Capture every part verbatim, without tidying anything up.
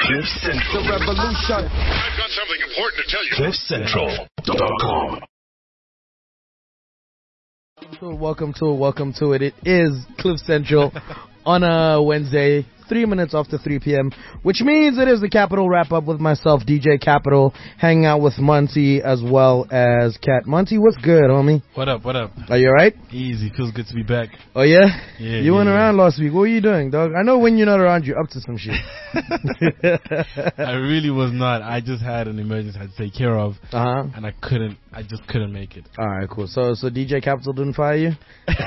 Cliff Central. The revolution. I've got something important to tell you. Cliff Central dot com. Welcome to it, welcome to it. It is Cliff Central on a Wednesday, three minutes after three p.m., which means it is the Capital wrap-up with myself, D J Capital, hanging out with Monty as well as Cat. Monty, what's good, homie? What up, what up? Are you alright? Easy, feels good to be back. Oh, yeah? Yeah. You yeah, went yeah. around last week. What were you doing, dog? I know when you're not around, you're up to some shit. I really was not. I just had an emergency I had to take care of, Uh-huh. and I couldn't, I just couldn't make it. Alright, cool. So, so D J Capital didn't fire you?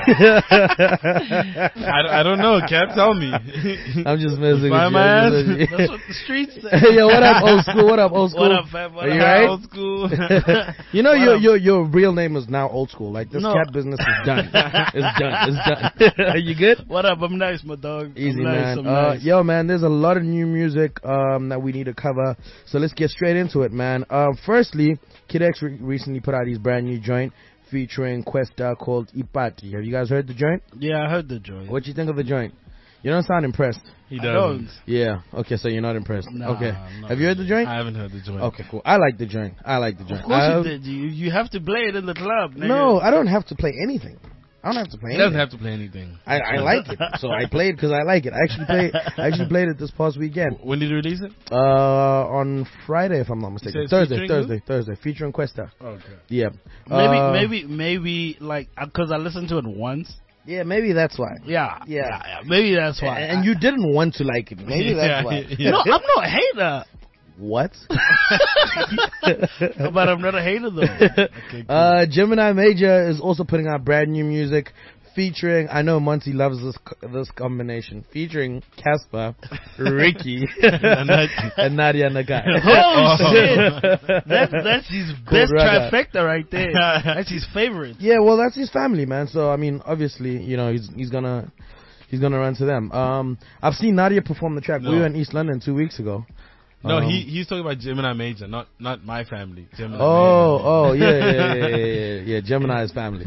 I, I don't know, Cat, tell me. I'm just messing Fire with my ass? you. That's what the streets say. Hey, yo, what up, old school? What up, old school? What up, fam? What Are up, you right? old school? You know, What your up? your your real name is now old school. Like, this No. cat business is done. It's done. It's done. Are you good? What up? I'm nice, my dog. Easy, I'm nice, man. I'm Uh, nice. yo, man, there's a lot of new music um, that we need to cover. So let's get straight into it, man. Uh, firstly, Kid X re- recently put out his brand new joint featuring Questa called Ipati. Have you guys heard the joint? Yeah, I heard the joint. What you think of the joint? You don't sound impressed. He I doesn't. don't. Yeah. Okay, so you're not impressed. Nah, okay. I'm not Have you heard the joint? I haven't heard the joint. Okay, cool. I like the joint. I like the joint. Of course I- you did. You you have to play it in the club. Nigga. No, I don't have to play anything. I don't have to play He anything. doesn't have to play anything. I, I like it, so I played because I like it. I actually played. I actually played it this past weekend. When did he release it? Uh, on Friday, if I'm not mistaken. said Thursday, featuring Thursday, Thursday, featuring Questa. Okay. Yeah. Maybe Uh, maybe maybe like because I listened to it once. Yeah, maybe that's why. Yeah, Yeah. yeah. Maybe that's why. And, and you didn't want to like it. Maybe that's Yeah, why. yeah. No, I'm not a hater, What? but I'm not a hater though. Okay, cool. Uh, Gemini Major is also putting out brand new music featuring, I know Monty loves this co- this combination, featuring Casper, Ricky, and Nadia Nagai. Oh shit! That's that's his best Ragga. trifecta right there. That's his favorite. Yeah, well, that's his family, man. So I mean, obviously, you know, he's he's gonna he's gonna run to them. Um, I've seen Nadia perform the track. No. We were in East London two weeks ago. no, um, he he's talking about Gemini Major, not not my family. Gemini Oh, Major. oh, yeah, yeah, yeah, yeah, yeah, yeah. Gemini's family.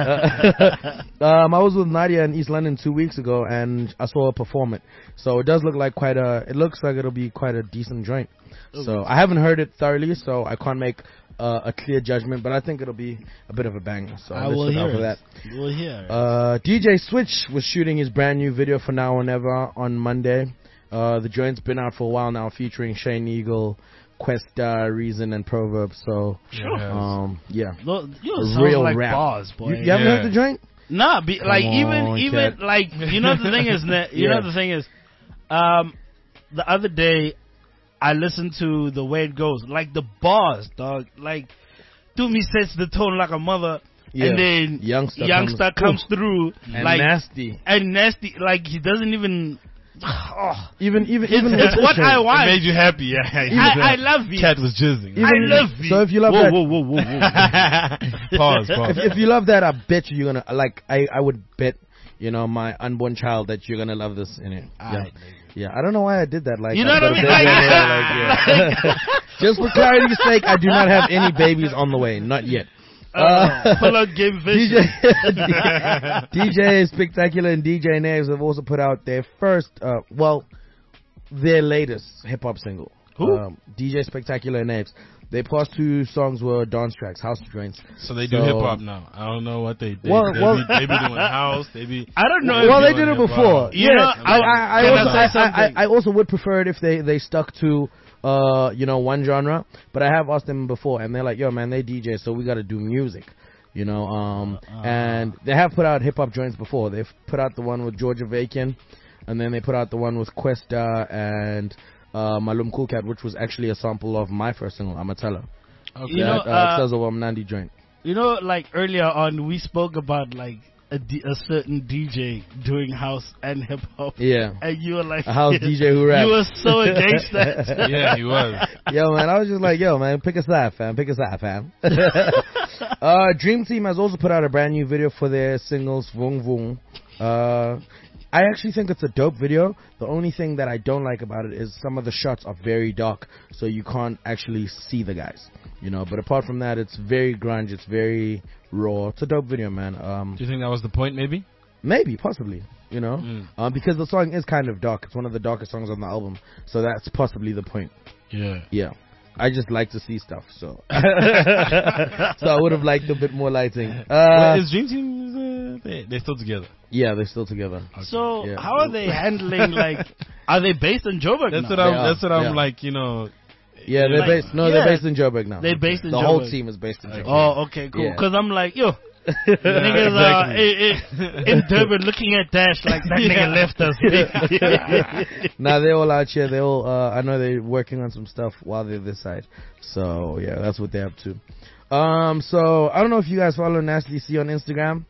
Uh, um, I was with Nadia in East London two weeks ago, and I saw her perform it. So it does look like quite a. It looks like it'll be quite a decent joint. So I haven't heard it thoroughly, so I can't make uh, a clear judgment. But I think it'll be a bit of a banger. So I let's will look out hear for that. it. You will hear it. Uh, D J Switch was shooting his brand new video for Now or Never on Monday. Uh, the joint's been out for a while now, featuring Shane Eagle, Questa, Reason, and Proverb. So, Sure. um, yeah, Look, you a sounds real like rap. bars, boy. You, you haven't Yeah. heard the joint? Nah, be, like on, even even cat. like you know the thing is ne- you Yeah. know the thing is, um, the other day I listened to The Way It Goes, like the bars, dog. Like, to me sets the tone like a mother, Yeah. and then Youngster youngster comes- comes, through And like nasty. and nasty, like he doesn't even. Oh, Even, even, it's, even it's with what the I joint. It want. made you happy, yeah. I, I love it. Cat was jizzing. Even- I love it. So if you love whoa, that, whoa, whoa, whoa, whoa. Pause, pause. if, if you love that, I bet you you're gonna like. I, I would bet, you know, my unborn child that you're gonna love this in it. Yeah. Alright, Yeah, I don't know why I did that. Like, You know I what I put a mean? baby Like- on there, like, yeah. Just for clarity's sake, I do not have any babies on the way, not yet. Uh, pull out game D J, vision. D J Spectacular and D J Naves have also put out their first, uh, well, their latest hip hop single. Who? Um, D J Spectacular and Naves. Their past two songs were dance tracks, house joints. So they do So- hip hop now. I don't know what they do. Well, they, well- be, they be doing house. They be. I don't know. Well, if they doing did it hip-hop. before. You yeah, know, I, I, I, can I also, say I, I, something? I also would prefer it if they, they stuck to, uh, you know, one genre. But I have asked them before, and they're like, "Yo, man, they D J, so we got to do music." You know, um, Uh, and they have put out hip hop joints before. They've put out the one with Georgia Vacan, and then they put out the one with Questa and uh, Malum Cool Cat, which was actually a sample of my first single, Amatella. Okay. You know, that, uh, uh, Xazo Wamnandi joint. You know, like earlier on, we spoke about like a, D- a certain D J doing house and hip hop, Yeah, and you were like a house D J who raps. You were so against that. Yeah, he was. Yo, man, I was just like, yo, man, pick a side, fam. Pick a side, fam. uh, Dream Team has also put out a brand new video for their singles, Vung Vung. Uh, I actually think it's a dope video. The only thing that I don't like about it is some of the shots are very dark, so you can't actually see the guys, you know. But apart from that, it's very grunge. It's very raw. It's a dope video, man. Um, Do you think that was the point, maybe? Maybe, possibly. You know, Mm. um, because the song is kind of dark. It's one of the darkest songs on the album, so that's possibly the point. Yeah. Yeah. I just like to see stuff, so so I would have liked a bit more lighting. Uh, Wait, is Dream Team uh, they they're still together? yeah, they're still together. So Yeah. how are they handling like? Are they based in Joburg That's now? what I'm. They are, That's what I'm yeah. like. You know. Yeah, they're Like, based. No, yeah. they're based in Joburg now. They're based in the whole Joburg. team is based in Joburg. Oh, okay, cool. Yeah. Because I'm like, yo, niggas are in, in Durban looking at Dash like that nigga left us. Nah, they're all out here. They all. Uh, I know they're working on some stuff while they're this side. So yeah, that's what they're up to. Um, so I don't know if you guys follow Nasty C on Instagram.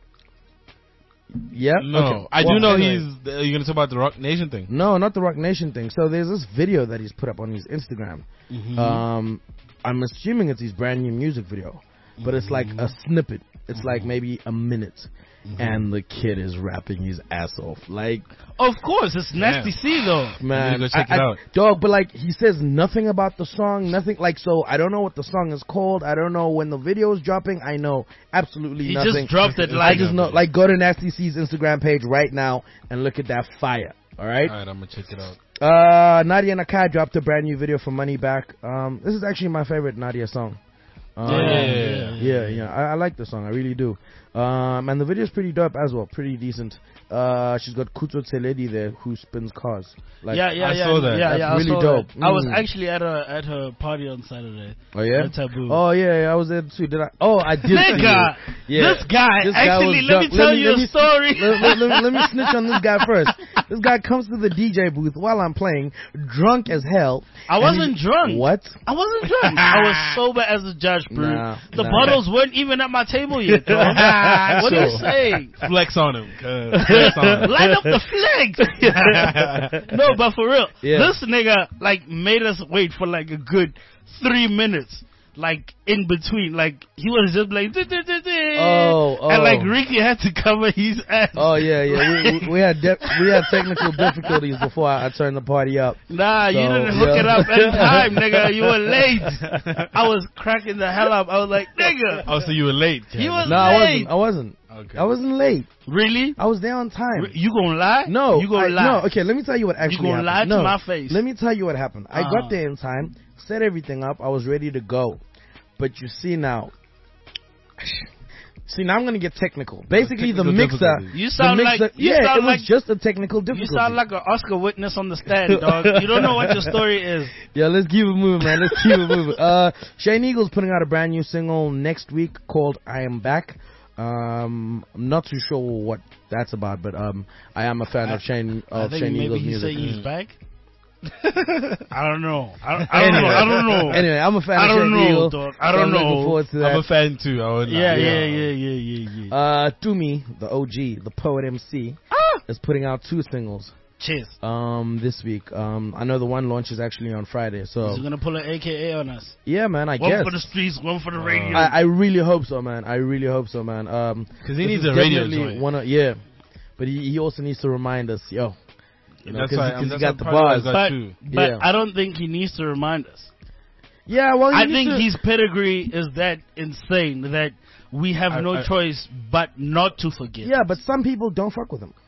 Yeah. No, Okay. I Well, do know anyway. he's. Are you gonna talk about the Rock Nation thing? No, not the Rock Nation thing. So there's this video that he's put up on his Instagram. Mm-hmm. Um, I'm assuming it's his brand new music video, but it's like a snippet. It's like maybe a minute, and the kid is rapping his ass off. Like, Of course, it's Nasty C though. man, go check I- it I- out. dog. But like, he says nothing about the song, nothing. Like, so I don't know what the song is called. I don't know when the video is dropping. I know absolutely He nothing. just dropped it I like just know, like, go to Nasty C's Instagram page right now and look at that fire. All right. All right, I'm gonna check it out. Uh, Nadia Nakai dropped a brand new video for Money Back. Um, this is actually my favorite Nadia song. Um, Yeah, yeah, yeah, yeah, yeah. I, I like the song. I really do. Um, and the video is pretty dope as well. Pretty decent. Uh, she's got Kutso Tseledi there who spins cars. Like, yeah, yeah, I yeah. saw that. Yeah, That's yeah, I really saw dope. that. I was Mm. actually at her at her party on Saturday. Oh yeah. At Taboo. Oh yeah, yeah, I was there too. Did I? Oh, I did. see Nigga, you. Yeah. this guy, This guy actually, was let me drunk. tell Let me- you let a me- story. let, let- let- let me snitch on this guy first. This guy comes to the D J booth while I'm playing, drunk as hell. I and wasn't he- drunk. What? I wasn't drunk. I was sober as a judge, bro. Nah, the nah. bottles weren't even at my table yet, bro. what are you So- saying? Flex on him. cuz. Flex on him. Light up the flags. No, but for real, Yeah. this nigga like made us wait for like a good three minutes. Like in between, like he was just like, "Duh, duh, duh, duh." Oh, oh. and like Ricky had to cover his ass. Oh yeah, yeah. We, we, we had de- we had technical difficulties before I, I turned the party up. Nah, you So, didn't hook yeah. it up in time, nigga. You were late. I was cracking the hell up. I was like, nigga, Oh, so you were late. You Kevin. was- No, I late. wasn't. I wasn't. Okay. I wasn't late. really? I was there on time. You gonna lie? No, you gonna I- lie? No, okay. Let me tell you what actually gonna happened. lie to no, my face. Let me tell you what happened. I Uh-huh. got there in time, set everything up. I was ready to go, but you see now. See now I'm gonna get technical. Basically, the Technical mixer. difficulties. You sound the like- mixer, you yeah, sound it was like- just a technical difficulty. You sound like an Oscar witness on the stand, dog. You don't know what your story is. Yeah, let's keep it moving, man. Let's keep it moving. Uh, Shane Eagle's putting out a brand new single next week called "I Am Back." Um, I'm not too sure what that's about, but um, I am a fan of Shane I of think Shane maybe Eagle's he's music. saying he's back. I don't know. I don't, I don't know. I don't know. Anyway, I'm a fan I of don't Shane know, Eagle. dog. I so don't I'm looking know. forward to that. I'm a fan too. I would Yeah, lie. yeah, yeah, yeah, yeah, yeah. Uh, Tumi, the O G, the poet M C, Ah! is putting out two singles Cheers. um this week. Um, I know the one launches actually on Friday, so He's gonna pull an A K A on us. yeah, man. I One guess for the streets, one for the radio. I, I really hope so, man. I really hope so, man. Um, 'Cause he this needs is a radio definitely joint. One of, yeah, but he, he also needs to remind us, yo. You know, That's 'cause- why. 'cause I'm- he that's got why the Party bars. got but two. but Yeah. I don't think he needs to remind us. Yeah, well, he I needs think to- his pedigree is that insane that we have I- no I- choice but not to forget. Yeah, but some people don't fuck with him.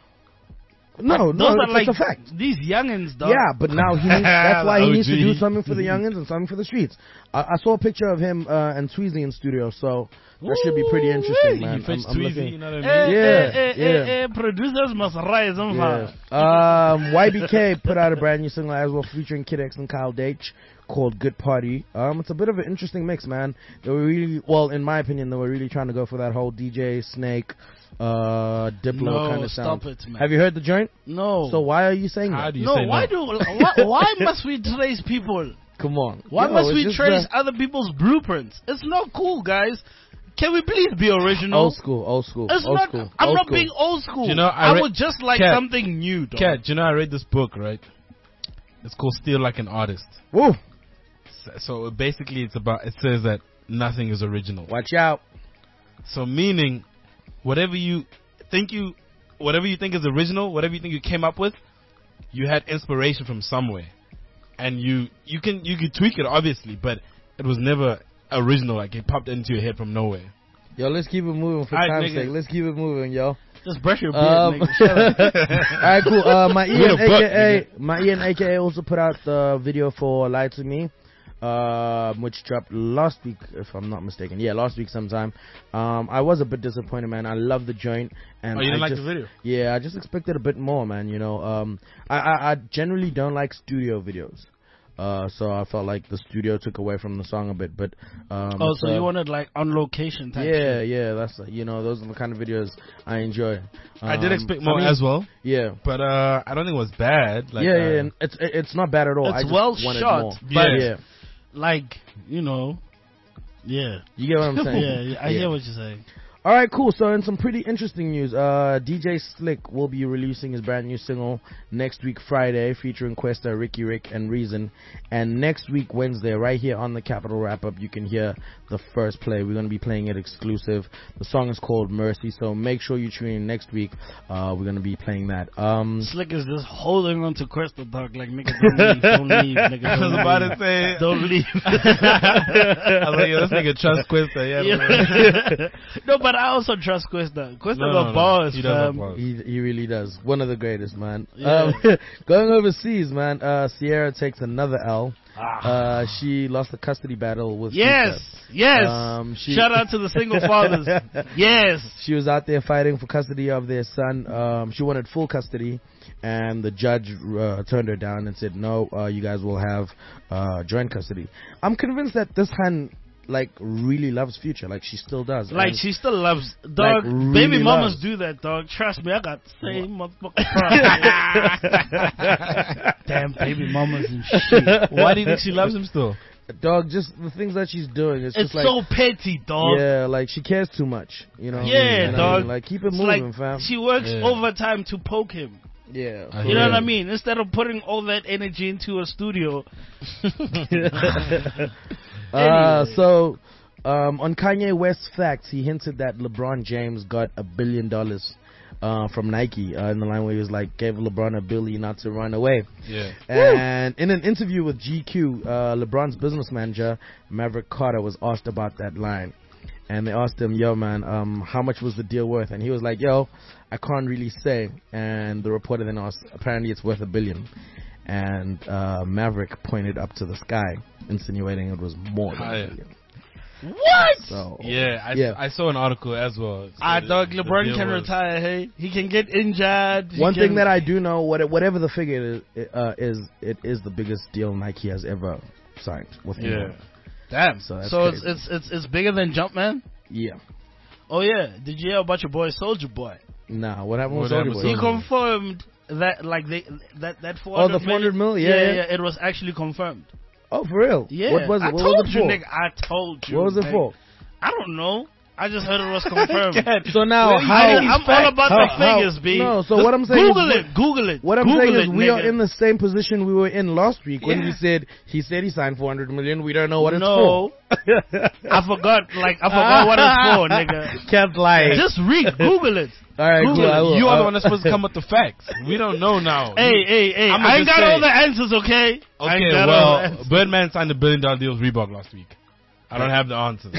No, Those no, are it's, like it's a fact. these youngins, dog. Yeah, but now he needs, that's why he needs to O G. do something for the youngins and something for the streets. I, I saw a picture of him uh, and Tweezy in studio, so that should be pretty interesting, man. You fetch I'm- I'm Tweezy, looking- you know what I mean? Eh, Yeah, eh, eh, yeah. eh, eh, producers must rise on Yeah. fire. Um, Y B K put out a brand new single as well featuring Kid X and Kyle Deitch called Good Party. Um, it's a bit of an interesting mix, man. They were really, well, in my opinion, they were really trying to go for that whole D J Snake, uh, Diplo No, kind of sound. stop it, man. Have you heard the joint? No. So why are you saying How that? do you no, say why no? do why, why must we trace people? Come on. Why Yo, must it's we just trace the other people's blueprints? It's not cool, guys. Can we please be original? Old school, old school, It's old not. school. I'm old not school. being old school. You know, I I, re- would just like Cat. something new, dog. Kat, you know, I read this book, right? It's called Steal Like an Artist. Woo, So, so basically, it's about. It says that nothing is original. watch out. So meaning, whatever you think you, whatever you think is original, whatever you think you came up with, you had inspiration from somewhere, and you you can you can tweak it obviously, but it was never original. Like it popped into your head from nowhere. Yo, let's keep it moving for Alright, time's nigga. sake. Let's keep it moving, yo. Just brush your beard, Um, nigga. Shut up. Alright, cool. Uh, my Ian, With a butt, aka my Ian, aka also put out the video for "Lie to Me," uh, which dropped last week, if I'm not mistaken. Yeah, last week sometime. Um, I was a bit disappointed, man. I love the joint, and Oh, you didn't I like just, the video? Yeah, I just expected a bit more, man. You know, um, I, I, I generally don't like studio videos. Uh, so I felt like the studio took away from the song a bit, but um, Oh, so uh, you wanted like on location type yeah, shit. yeah, that's you know those are the kind of videos I enjoy. I did Um, expect more I mean, as well, Yeah, but uh, I don't think it was bad. Like, yeah, uh, yeah, and it's it- it's not bad at all. It's I just well wanted shot, more. but- yeah, Like, you know, yeah. you get what I'm saying? Yeah, yeah, I hear what you're saying. All right, cool. So, in some pretty interesting news, uh, D J Slick will be releasing his brand new single next week, Friday, featuring Questa, Ricky Rick, and Reason. And next week, Wednesday, right here on the Capital Wrap Up, you can hear the first play. We're going to be playing it exclusive. The song is called Mercy, so make sure you tune in next week. Uh, we're going to be playing that. Um, Slick is just holding on to Crystal Dog like, nigga, don't leave, don't leave, nigga, I was don't about leave. to say. Don't leave. I was like, yo, this nigga trust Quista. Yeah, Yeah. No, but I also trust Questa. Questa No, got no, no. bars, He does have fam. bars. He he really does. One of the greatest, man. Yeah. Um, going overseas, man. Uh, Sierra takes another L. Ah. Uh, she lost the custody battle with Yes, Future. yes. Um, she- Shout out to the single fathers. Yes. She was out there fighting for custody of their son. Um, she wanted full custody, and the judge uh, turned her down and said, "No, uh, you guys will have uh, joint custody." I'm convinced that this hand like really loves Future, like she still does. Like And she still loves dog. really baby mamas loves. do that, dog. Trust me, I got the same motherfucking problem. Damn baby mamas and shit. Why do you think she loves him still? dog, just the things that she's doing. It's, It's just like so petty, dog. yeah, like she cares too much. You know? Yeah, You know? dog. Like keep it It's moving, like fam. she works Yeah. overtime to poke him. Yeah, I for You know real. what I mean? Instead of putting all that energy into a studio. Uh, Anyway. so, um, on Kanye West's Facts, he hinted that LeBron James got a billion dollars uh, from Nike uh, in the line where he was like, gave LeBron a billion not to run away. Yeah. And in an interview with G Q, uh, LeBron's business manager, Maverick Carter, was asked about that line. And they asked him, yo, man, um, how much was the deal worth? And he was like, yo, I can't really say. And the reporter then asked, apparently it's worth a billion. And uh, Maverick pointed up to the sky, insinuating it was more than Higher. a billion. What? So, Yeah, I, Yeah. I saw an article as well. Ah, So dog, the- LeBron the deal can was- retire, hey? He can get injured. he one can- thing that I do know, what- whatever the figure is, uh, is, it is the biggest deal Nike has ever signed with Yeah. anyone. Damn. So that's So it's, crazy. it's it's it's bigger than Jumpman? Yeah. Oh, yeah. Did you hear about your boy Soldier Boy? Nah, what happened with What happened Soulja with Boy? He Soulja Boy? confirmed that, like, they that, that four Oh, hundred the four hundred mil? Yeah, yeah, yeah. yeah, it was actually confirmed. Oh, for real? Yeah. What was it? I What told was it you, for? nigga. I told you. What was it nigga. for? I don't know. I just heard it was confirmed. So now, I, how? I'm all about how- the figures, how- B. No, so what I'm saying Google is, it. Google it. What I'm Google saying it, is, we nigga. are in the same position we were in last week when Yeah. he said he said he signed four hundred million. We don't know what it's no, for. I forgot. Like I forgot what it's for, nigga. Kept lying. Just read. Google it. All right, Google cool. it. I will. You are the Uh, one that's supposed to come with the facts. We don't know now. Hey, hey, hey! I'ma I ain't just got say- all the answers, okay? I ain't Okay, got all the well, answers. Birdman signed a billion dollar deal with Reebok last week. I don't have the answers.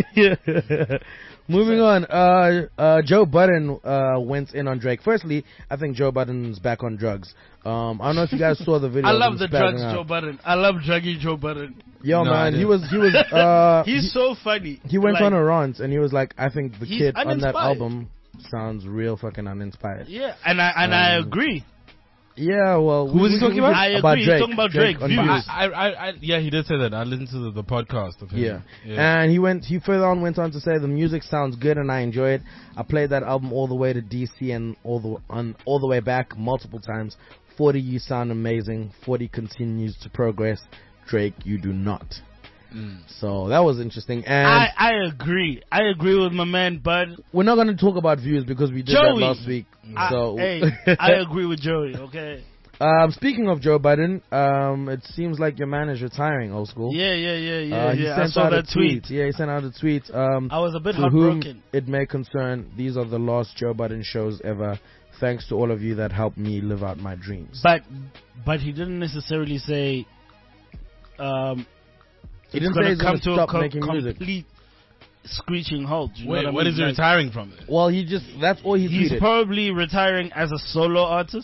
Okay? Moving on, uh, uh, Joe Budden uh, went in on Drake. Firstly, I think Joe Budden's back on drugs. Um, I don't know if you guys saw the video. I of love him the spazzing drugs, out. Joe Budden. I love druggy Joe Budden. Yo, No, I man, he didn't. was he was uh, He's he, so funny. he went Like, on a rant and he was like, I think the He's kid on that uninspired. album sounds real fucking uninspired. Yeah, and I and I Um, agree. Yeah, well, Who was he talking about? I agree. About He's Drake. talking about Drake, on views. views. I, I, I, yeah, he did say that. I listened to the, the podcast of him. Yeah. yeah. And he went he further on went on to say the music sounds good and I enjoy it. I played that album all the way to D C and all the on all the way back multiple times. forty you sound amazing. forty continues to progress. Drake, you do not. Mm. So that was interesting. And I I agree. I agree with my man Bud. we're not going to talk about views because we did Joey. that last week. I, So hey, I agree with Joey. Okay. um, speaking of Joe Biden, um, it seems like your man is retiring, old school. Yeah, yeah, yeah, yeah. Uh, he yeah. I sent saw out that a tweet. Yeah, he sent out a tweet. Um, I was a bit to whom heartbroken. it may concern, these are the last Joe Budden shows ever. Thanks to all of you that helped me live out my dreams. But but he didn't necessarily say um He it's didn't gonna say he's come gonna to stop a co- making music. complete screeching halt. You know Wait, what, I what mean? is he Like, retiring from? It? Well, he just that's all he He's tweeted. probably retiring as a solo artist.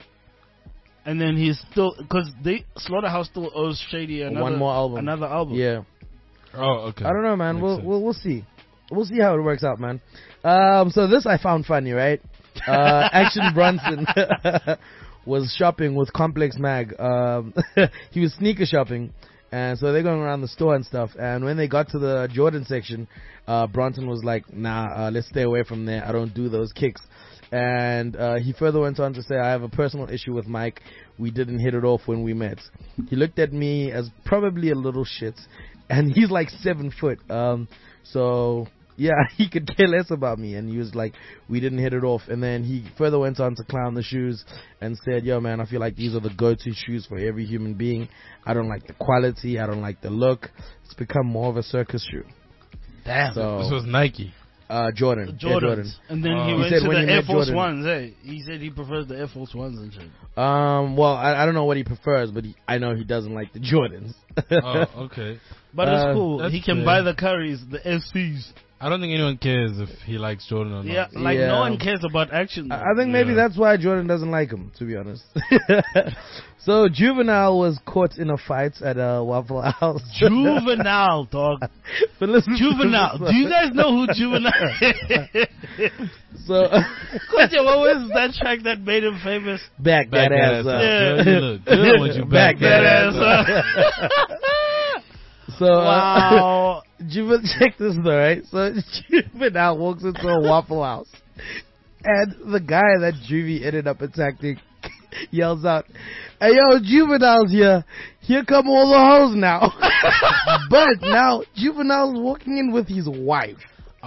And then he's still, because they Slaughterhouse still owes Shady another One more album. Another album. Yeah. Oh, okay. I don't know, man. Makes We'll, sense. we'll we'll see. We'll see how it works out, man. Um, so this I found funny, right? Uh, Action Bronson was shopping with Complex Mag. Um, he was sneaker shopping, and so they're going around the store and stuff. And when they got to the Jordan section, uh, Bronson was like, "Nah, uh, let's stay away from there. I don't do those kicks." And uh, he further went on to say, "I have a personal issue with Mike. We didn't hit it off when we met. He looked at me as probably a little shit, and he's like seven foot. Um, so yeah, he could care less about me." And he was like, "We didn't hit it off." And then he further went on to clown the shoes and said, "Yo, man, I feel like these are the go-to shoes for every human being. I don't like the quality. I don't like the look. It's become more of a circus shoe." Damn. So This was Nike. uh, Jordan, Jordans. Air Jordan. And then Oh. he He went said to when the he Air met Force Jordan- Ones. Hey, he said he prefers the Air Force Ones and shit. Um, well, I, I don't know what he prefers, but he, I know he doesn't like the Jordans. Oh, okay. But Uh, it's cool. that's He can fair. buy the Currys, the S Cs. I don't think anyone cares if he likes Jordan or not. Yeah, like Yeah. no one cares about action. I I think maybe Yeah. that's why Jordan doesn't like him, to be honest. So Juvenile was caught in a fight at a Waffle House. Juvenile, dog. But listen to Juvenile. this. Do you guys know who Juvenile is? So Question, what was that track that made him famous? back, Back that ass that up. Yeah. Girl, you look good when you Back back, that that ass ass up. So uh, Wow. Juvenile, check this though, right? So Juvenile walks into a Waffle House, and the guy that Juvie ended up attacking yells out, "Hey yo, Juvenile's here. Here come all the hoes now." But now Juvenile's walking in with his wife.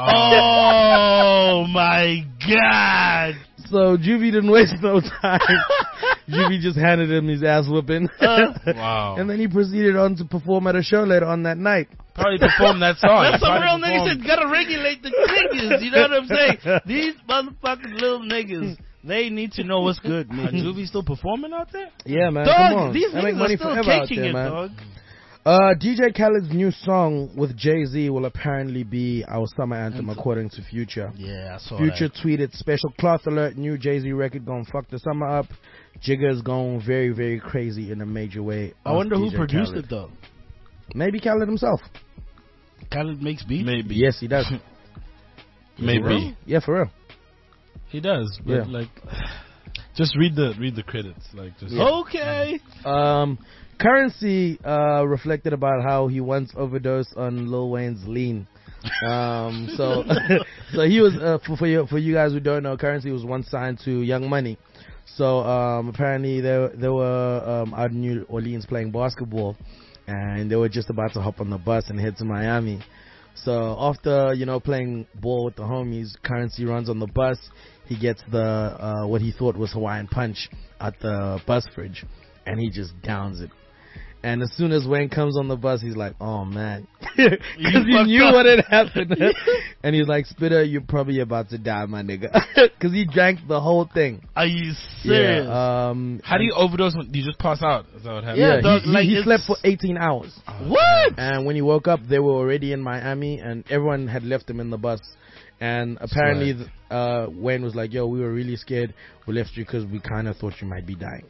Oh my God. So Juvie didn't waste no time. Juvie just handed him his ass whooping. Wow. And then he proceeded on to perform at a show later on that night. Probably performed that song. That's some Probably real niggas performed- that gotta regulate the niggas. You know what I'm saying? These motherfucking little niggas, they need to know what's good, Are man. Juvie still performing out there? Yeah, man. come on. Dog, these I make niggas money are still forever out caking there, it, man. dog. Uh, D J Khaled's new song with Jay-Z will apparently be our summer anthem, according to Future. Yeah, I saw Future tweeted, "Special cloth alert, new Jay-Z record gonna fuck the summer up. Jigga's going very, very crazy in a major way." I Ask wonder who D J produced Khaled. it though. Maybe Khaled himself. Khaled makes beats. Maybe. Yes, he does. Maybe. Yeah, for real. He does, but Yeah. like, just read the read the credits. Like, just Okay. Um, Currency uh, reflected about how he once overdosed on Lil Wayne's lean. Um, so, so he was uh, for for you, for you guys who don't know, Currency was once signed to Young Money. So um, apparently they they were um, out in New Orleans playing basketball, and they were just about to hop on the bus and head to Miami. So after, you know, playing ball with the homies, Currency runs on the bus. He gets the uh, what he thought was Hawaiian Punch at the bus fridge, and he just downs it. And as soon as Wayne comes on the bus, he's like, "Oh man," because he fucked knew up. what had happened. And he's like, "Spitter, you're probably about to die, my nigga," because he drank the whole thing. Are you serious? Yeah. Um. how do you overdose when you just pass out? Is that what happens? Yeah. Yeah, dog, he, like he, he it's- slept for eighteen hours. What? And when he woke up, they were already in Miami, and everyone had left him in the bus. And apparently, Swag. uh, Wayne was like, "Yo, we were really scared. We left you because we kind of thought you might be dying."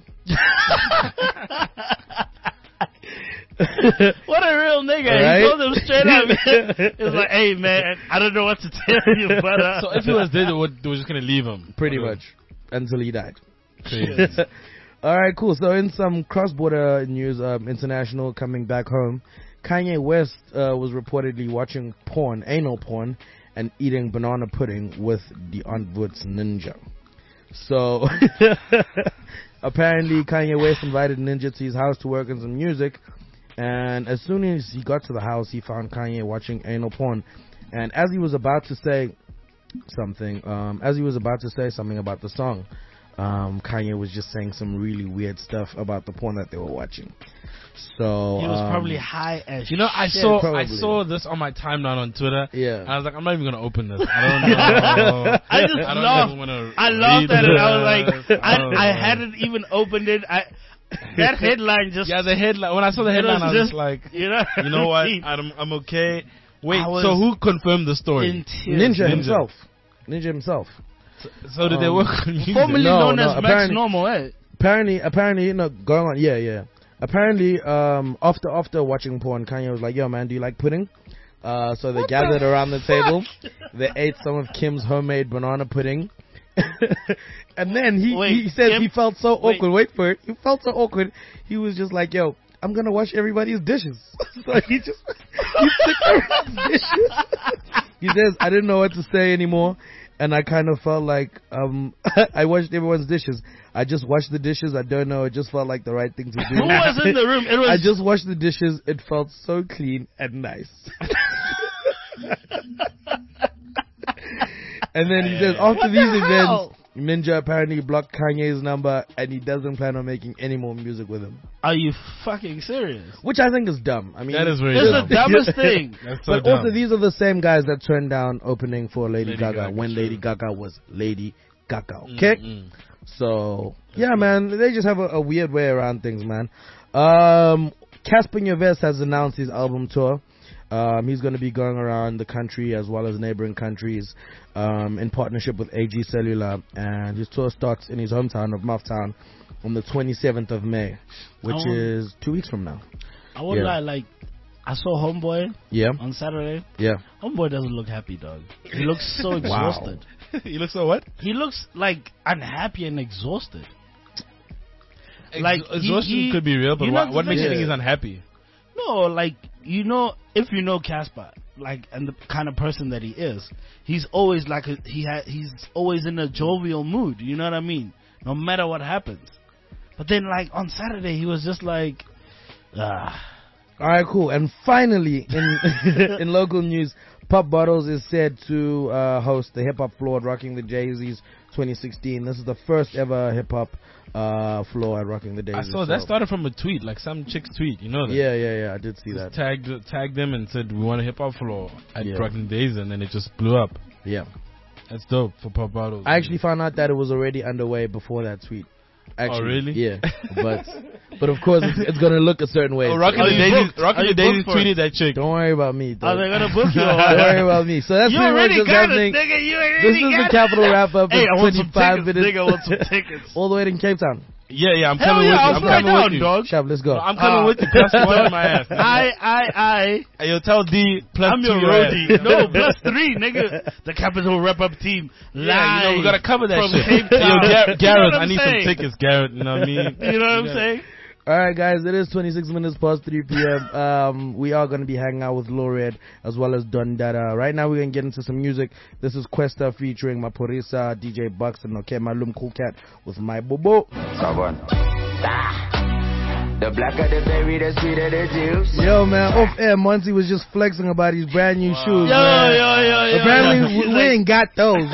What a real nigga. Right? He told him straight up. It was like, hey, man, I don't know what to tell you, but... Uh, So if he was dead, they were, they were just gonna leave him. Pretty Okay. much, until he died. Crazy. All right, cool. So in some cross-border news, um, international coming back home, Kanye West uh, was reportedly watching porn, anal porn, and eating banana pudding with the Aunt Voots Ninja. So apparently Kanye West invited Ninja to his house to work on some music, and as soon as he got to the house, he found Kanye watching anal porn. And as he was about to say something, um, as he was about to say something about the song, um, Kanye was just saying some really weird stuff about the porn that they were watching. So he was um, probably high as You know, I Yeah, saw probably. I saw this on my timeline on Twitter. Yeah. And I was like, I'm not even gonna open this. I don't know. I just I don't laughed. even wanna I laughed read at it. I was this. like, I, don't I know. hadn't even opened it. I That headline just... Yeah, the headline. When I saw the it headline, I was just, just like, you know, you know what? I'm I'm okay. Wait, I was so who confirmed the story? in tears. Ninja, Ninja. himself. Ninja himself. So did they Um, work on music? Formerly No, known no, as Max apparently- Normal, eh? Apparently, apparently, you know, going on. Yeah, yeah. Apparently, um, after after watching porn, Kanye was like, "Yo, man, do you like pudding?" Uh, so they gathered around the table. They ate some of Kim's homemade banana pudding. And then he, Wait, he said Kim- he felt so wait. awkward. Wait for it. He felt so awkward. He was just like, "Yo, I'm gonna wash everybody's dishes." So he just he took everyone's dishes. He says, "I didn't know what to say anymore, and I kind of felt like um I washed everyone's dishes. I just washed the dishes. I don't know. It just felt like the right thing to do." Who was in the room? It was I just washed the dishes. It felt so clean and nice. And then he says, after these hell? events, Ninja apparently blocked Kanye's number and he doesn't plan on making any more music with him. Are you fucking serious? Which I think is dumb. I mean, That is very It's dumb. the dumbest thing. That's so but dumb. also, these are the same guys that turned down opening for Lady, Lady Gaga, Gaga, when true. Lady Gaga was Lady Gaga. Okay? Mm, mm. So, yeah, man, they just have a, a weird way around things, man. Um, Casper Nyovest has announced his album tour. Um, he's going to be going around the country as well as neighboring countries um, in partnership with A G Cellular. And his tour starts in his hometown of Mufftown on the twenty-seventh of May, which Oh. is two weeks from now. I won't Yeah. lie, like, I saw Homeboy Yeah, on Saturday. yeah. Homeboy doesn't look happy, dog. He looks so Wow. exhausted. You look so what? He looks, like, unhappy and exhausted. Ex- Like, he- exhaustion he- could be real, but you know what, the what makes you thing think is- he's unhappy? No, like, you know, if you know Casper, like, and the kind of person that he is, he's always like, a, he ha- he's always in a jovial mood, you know what I mean? No matter what happens. But then, like, on Saturday, he was just like, ah. All right, cool. And finally, in in local news, Pop Bottles is said to uh, host the Hip Hop Floor at Rocking the Daisies twenty sixteen. This is the first ever hip hop uh, floor at Rocking the I Daisies. saw that so- started from a tweet, like some chick's tweet. You know that? Yeah, yeah, yeah. I did see Just that. tagged tagged them and said we want a hip hop floor at Yeah. Rockin' Days, and then it just blew up. Yeah. That's dope for Pop Bottles. I actually found out that it was already underway before that tweet. Actually, Oh, really? Yeah, but but of course it's, it's gonna look a certain way. Oh, Rockin' Are the you Daisies, booked? Rockin' Are the you Daisies booked for it? tweeted that chick. Don't worry about me. Are Don't, they gonna book you? or don't what? worry about me. So that's You pretty much already what's got it, happening. nigga. You already This is the got capital it. wrap up. Hey, I want some twenty-five tickets, minutes. nigga. I want some tickets. All the way in Cape Town. Yeah, yeah, I'm Hell coming yeah, with you. I'll I'm fly coming down, with you. dog. Shab, let's go. I'm coming Uh, with you. Plus one on my ass. I, I, Hey, yo, tell D plus I, I'm two your your ass. roadie. No, plus three, nigga. The Capital Wrap-Up team. Yeah, you know, we live gotta cover that from shit. Cape Yo, Town. Gar- You know Garrett, what I I'm need saying? some tickets, Garrett. You know what I mean? You know what I'm Yeah. saying? All right, guys, it is twenty-six minutes past three p.m. Um, we are going to be hanging out with Lored as well as Don Dada. Right now, we're going to get into some music. This is Questa featuring Maporisa, D J Bucks, and Okay Malum Cool Cat with My Bobo. Someone. The blacker the berry, the sweeter the juice. Yo, man, off air, Monty was just flexing about his brand new shoes, Yo, man. yo, yo, yo. Apparently, He's we, we like, ain't got those.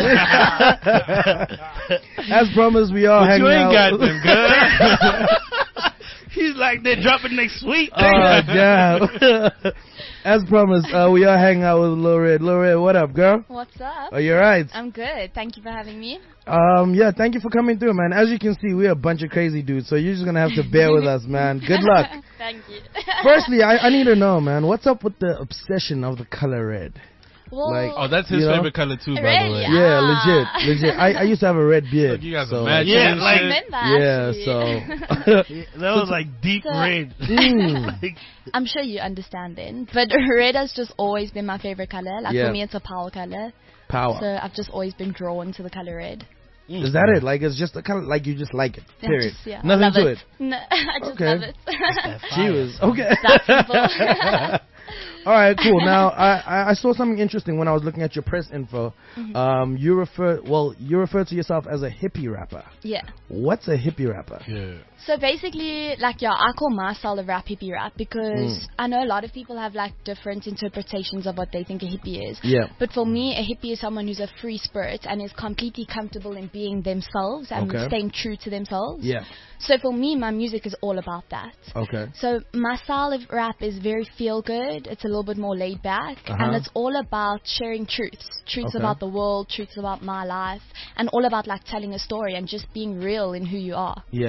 As promised, we are But hanging you ain't out. got them, good. He's like, they're dropping next week. Oh, damn. As promised, uh, we are hanging out with Lil Red. Lil Red, what up, girl? What's up? Are you alright? I'm good. Thank you for having me. Um, yeah, thank you for coming through, man. As you can see, we're a bunch of crazy dudes, so you're just gonna have to bear with us, man. Good luck. Thank you. Firstly, I, I need to know, man, what's up with the obsession of the color red? well, like- Oh, that's his You know? favorite color too, by Red, the way. yeah. Yeah, Ah. legit, legit. I, I used to have a red beard. Look, you guys so, are mad. Yeah, and like- I shit. meant that, yeah, actually. so. That was like deep So- red. Mm. Like, I'm sure you understand then. But red has just always been my favorite color. Like Yeah. for me, it's a power color. Power. So I've just always been drawn to the color red. Is that it? Like, it's just a kind of, like, you just like it. Yeah, Period. just, yeah, I Nothing love to it. No, I just Okay. love it. She was. Okay. That simple. All right, cool. Now, I, I- I saw something interesting when I was looking at your press info. Mm-hmm. Um, you refer, well, you refer to yourself as a hippie rapper. Yeah. What's a hippie rapper? Yeah. So basically, like, yeah, I call my style of rap hippie rap because Mm. I know a lot of people have, like, different interpretations of what they think a hippie is. Yeah. But for me, a hippie is someone who's a free spirit and is completely comfortable in being themselves and Okay. staying true to themselves. Yeah. So for me, my music is all about that. Okay. So my style of rap is very feel good. It's a little bit more laid back, Uh-huh. and it's all about sharing truths, truths Okay. about the world, truths about my life, and all about like telling a story and just being real in who you are. Yeah.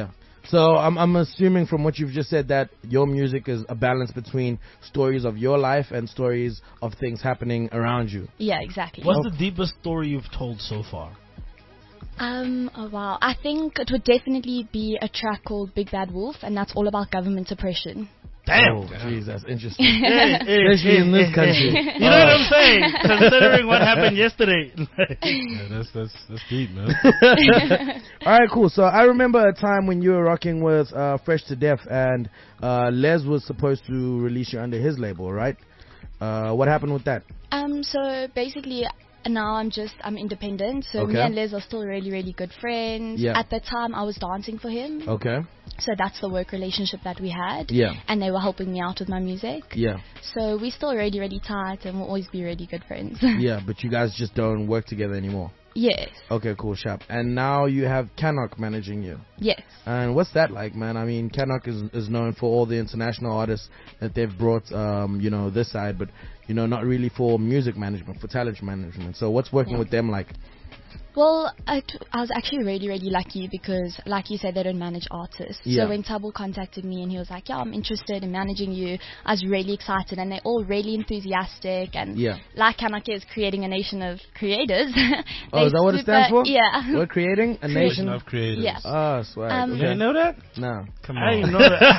So I'm I'm assuming from what you've just said that your music is a balance between stories of your life and stories of things happening around you. Yeah, exactly. What's the deepest story you've told so far? Um, oh wow. I think it would definitely be a track called Big Bad Wolf, and that's all about government oppression. Damn. Oh, jeez, that's interesting. Hey, hey, Especially hey, in this hey, country. hey. You know what I'm saying? Considering what happened yesterday. Yeah, that's that's that's deep, man. All right, cool. So I remember a time when you were rocking with uh, Fresh to Death, and uh, Les was supposed to release you under his label, right? Uh, what happened with that? Um, so basically, now I'm just, I'm independent. So Okay. me and Les are still really, really good friends. Yeah. At the time, I was dancing for him. Okay. So that's the work relationship that we had. Yeah. And they were helping me out with my music. Yeah. So we're still really, really tight and we'll always be really good friends. Yeah, but you guys just don't work together anymore. Yes. Okay, cool, sharp. And now you have Cannock managing you. Yes. And what's that like, man? I mean, Cannock is is known for all the international artists that they've brought, um, you know, this side, but, you know, not really for music management, for talent management. So what's working Yeah. with them like? Well, I, t- I was actually really, really lucky because, like you said, they don't manage artists. Yeah. So when Tabo contacted me and he was like, yeah, I'm interested in managing you, I was really excited and they're all really enthusiastic and Yeah. like Kanaka is creating a nation of creators. Oh, is that what it stands for? Yeah. We're creating a nation? Of creators. Yeah. Ah, swag. Um, You okay. didn't know that? No. Come I on. didn't know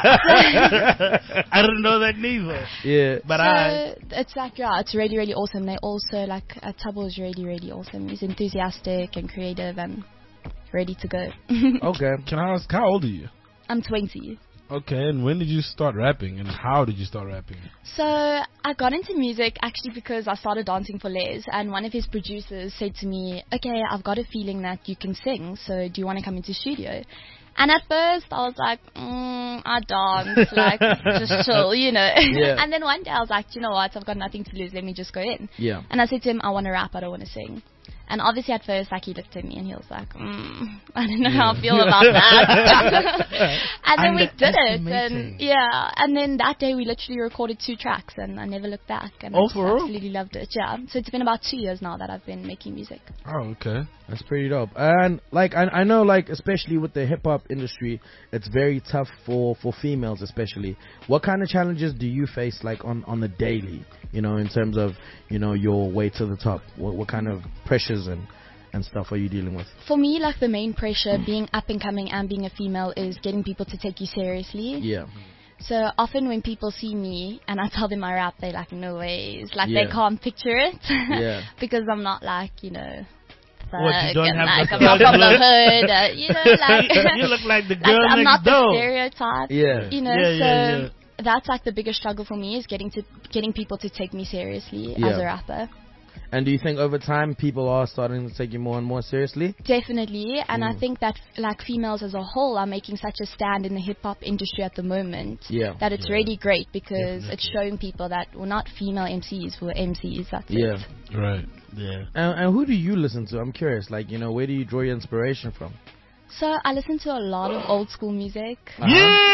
that. I didn't know that neither. Yeah. But so I. it's like, yeah, it's really, really awesome. They also, like, uh, Tabo is really, really awesome. He's enthusiastic and creative and ready to go. Okay. Can I ask, how old are you? I'm twenty. Okay, and when did you start rapping, and how did you start rapping? So I got into music actually because I started dancing for Les, and one of his producers said to me, okay, I've got a feeling that you can sing, so do you want to come into studio? And at first I was like, mm, I dance, like, just chill, you know. Yeah. And then one day I was like, you know what, I've got nothing to lose, let me just go in. Yeah. And I said to him, I want to rap, I don't want to sing. And obviously at first, like, he looked at me and he was like, mm, I don't know how I feel about that. And then we did it. Underestimating. And yeah, and then that day we literally recorded two tracks and I never looked back. And I Oh, just for real? absolutely loved it. Yeah. So it's been about two years now that I've been making music. Oh, okay. That's pretty dope. And like I, I know, like especially with the hip hop industry, it's very tough for for females, especially. What kind of challenges do you face, like on on the daily? You know, in terms of you know your way to the top. What what kind of pressures and and stuff are you dealing with? For me, like, the main pressure being up and coming and being a female is getting people to take you seriously. Yeah. So often when people see me and I tell them I rap, they're like, no ways. Like, Yeah. they can't picture it. Yeah. Because I'm not like, you know, What, you thug don't and have like, the I'm not from the thug hood. Uh, you know, like, You look like the like, girl I'm next not the door. stereotype. Yeah. You know, Yeah, so yeah, yeah. that's like the biggest struggle for me is getting to getting people to take me seriously Yeah. as a rapper. And do you think over time people are starting to take you more and more seriously? Definitely, and I Mm. think that like females as a whole are making such a stand in the hip hop industry at the moment. Yeah. That it's Yeah. really great because it's showing people that we're not female M Cs, we're M Cs. That's Yeah. it. Right. Yeah. And, and who do you listen to? I'm curious. Like, you know, where do you draw your inspiration from? So I listen to a lot of old school music. Yeah.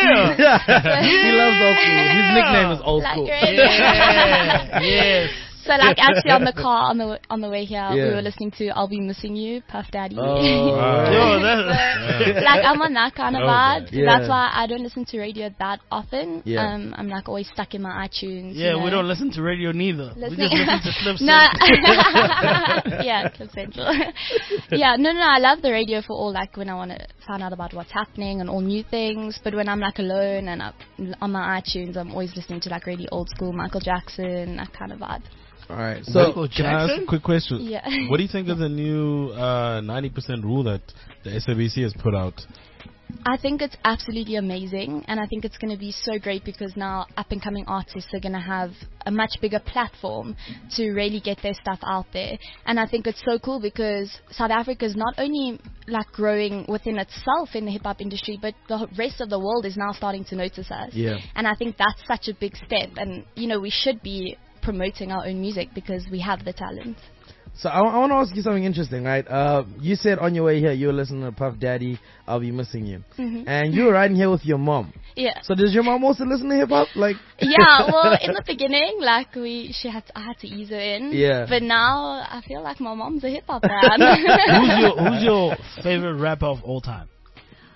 He loves old school. His nickname is old Like, school. really? Yeah. Yes. So like actually on the car on the w- on the way here we Yeah. were listening to "I'll Be Missing You" Puff Daddy. Oh, Yo, that, So, like I'm on that kind of Oh, vibe. So yeah. that's why I don't listen to radio that often. Yeah. Um, I'm like always stuck in my iTunes. yeah, you know. we don't listen to radio neither. We Listening- just listen to Cliff No. Central. Yeah, Cliff Central. Yeah, no, no, no, I love the radio for all, like, when I want to find out about what's happening and all new things. But when I'm, like, alone and I'm on my iTunes, I'm always listening to, like, really old school Michael Jackson, that kind of vibe. All right. So, Michael Can I ask a Jackson? quick question? Yeah. What do you think of the new uh, ninety percent rule that the S A B C has put out? I think it's absolutely amazing, and I think it's going to be so great because now up-and-coming artists are going to have a much bigger platform to really get their stuff out there. And I think it's so cool because South Africa is not only like growing within itself in the hip-hop industry, but the rest of the world is now starting to notice us. Yeah. And I think that's such a big step, and, you know, we should be promoting our own music because we have the talent. so I, I want to ask you something interesting, right? Uh, you said on your way here you were listening to Puff Daddy, "I'll Be Missing You," Mhm. and you were riding here with your mom. Yeah. So does your mom also listen to hip hop? Like, Yeah, well, in the beginning, like, we, she had, to, I had to ease her in. Yeah. But now, I feel like my mom's a hip hop fan. who's your Who's your favorite rapper of all time?